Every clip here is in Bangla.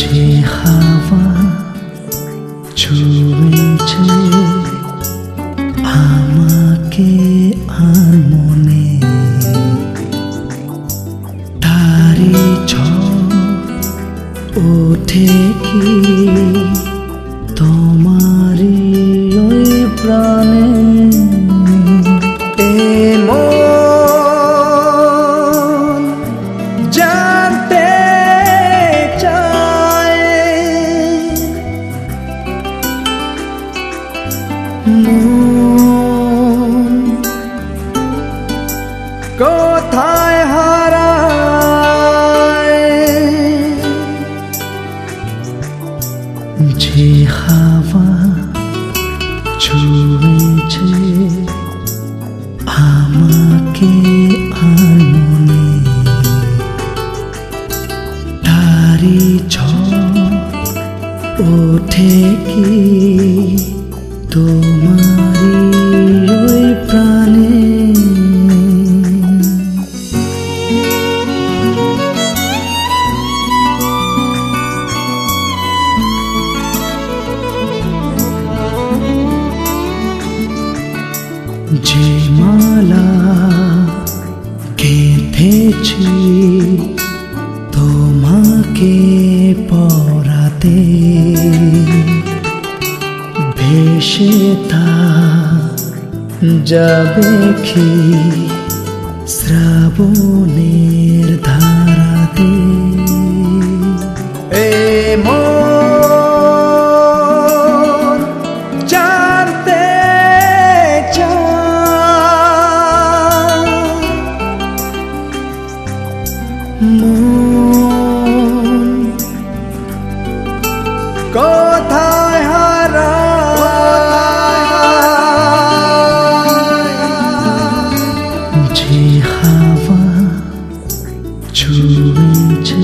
যে হাওয়া ছুঁয়েছে আমাকে আর মনে তারি ঝড় ওঠে কি তোমারি ওই প্রাণে কোথায় হারায় যে হাওয়া ছুঁয়েছে আমাকে আর মনে তারি ঝড় ওঠে কি তোমারি ওই প্রাণে যে মালা গেঁথেছি তোমাকে পরাতে ভেসে তা যাবে কি শ্রাবণের ধারাতে কোথায় হারায় যে হাওয়া ছুঁয়েছে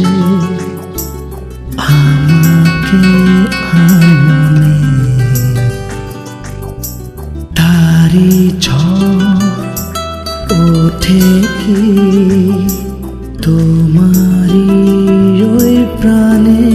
আমাকে আর মনে তারি ঝড় ওঠে কি তোমারি ওই প্রাণে